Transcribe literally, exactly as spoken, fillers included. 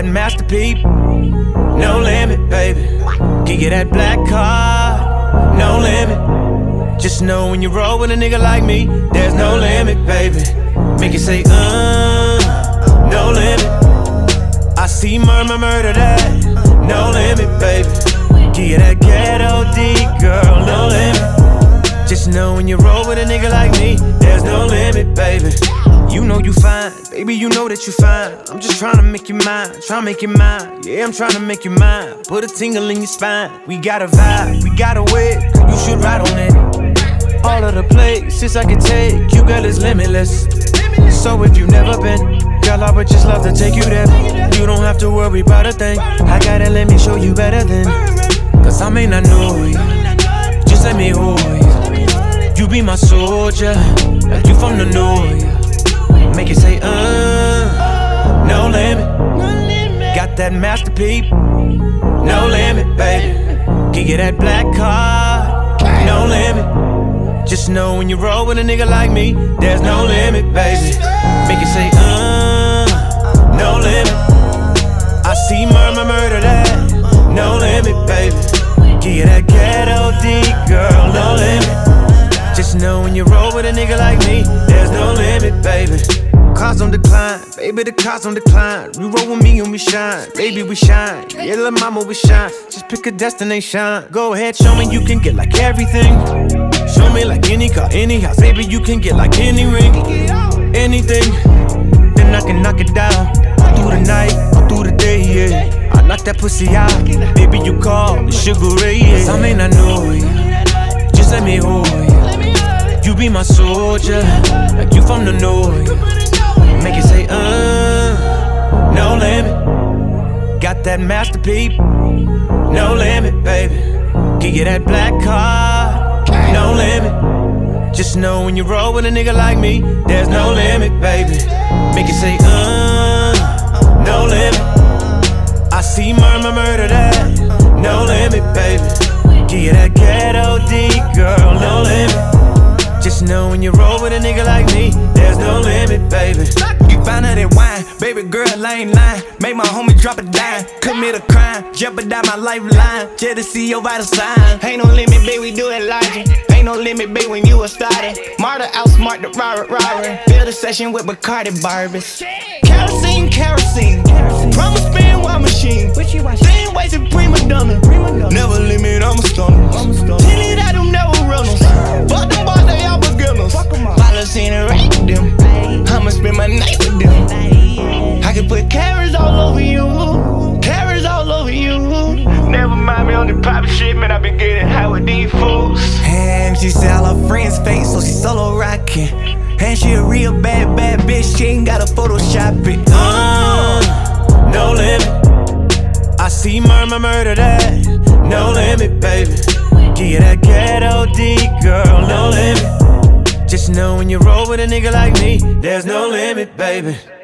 that masterpiece, no limit, baby. Give you that black card, no limit. Just know when you roll with a nigga like me, there's no limit, baby. Make you say, uh, no limit. I see murmur, murder that, no limit, baby. Give you that ghetto D, girl, no limit. Just know when you roll with a nigga like me, there's no limit, baby. You know you fine, baby, you know that you fine. I'm just tryna make you mine, tryna make you mine. Yeah, I'm tryna make you mine. Put a tingle in your spine. We got a vibe, we got a way, you should ride on it. All of the places I can take you, girl, is limitless. So if you've never been, girl, I would just love to take you there. You don't have to worry about a thing. I gotta let me show you better than. Cause I may not know you, just let me hold you. You be my soldier, like you from the north. Make it say, uh, no limit. Got that masterpiece, no limit, baby. Give you that black card, no limit. Just know when you roll with a nigga like me, there's no limit, baby. Make it say, uh, no limit. I see murmur, murder that, no limit, baby. Give you that ghetto D, girl, no limit. Just know when you roll with a nigga like me, there's no limit, baby. Cars on decline, baby, the cars on decline. You roll with me and we shine, baby, we shine. Yeah, little mama, we shine. Just pick a destination. Go ahead, show me you can get like everything. Show me like any car, any house, baby, you can get like any ring, anything. Then I can knock it down, all through the night, all through the day, yeah. I knock that pussy out, baby, you call the Sugar Ray, yeah. Cause I may not know you, just let me hold you. You be my soldier, like you from the north. Make it say, uh, no limit. Got that masterpiece, no limit, baby. Give you that black card, no limit. Just know when you roll with a nigga like me, there's no limit, baby. Make it say, uh, no limit. I see murmur, murder that, no limit, baby. Give you that ghetto D, girl, no limit. Just know when you roll with a nigga like me, there's no limit, baby. You find her that wine, baby girl, I ain't lying. Make my homie drop a dime, commit a crime, jeopardize my lifeline, just to see your vital sign. Ain't no limit, baby, we do it logic. Ain't no limit, baby, when you a starter. Marta outsmart the robber, robber. Build a session with Bacardi Barbies. Kerosene, kerosene, promise spin while machine. Same ways in prima donna. Never limit, I'm a stunner. Tinted out them never runners. Fuck them boys, they all beginners. Follows interact with them. I'ma spend my night with them. I can put carrots all over you. Carrots all over you. Never mind me on the private shit, man. I been getting high with these fools. And she said all her friends fake, so she solo rockin'. And she a real bad, bad bitch. She ain't gotta Photoshop it. Uh, no limit. I see murmur, murder that, no limit, baby. Give you that ghetto D, girl, no limit. Just know when you roll with a nigga like me, there's no limit, baby.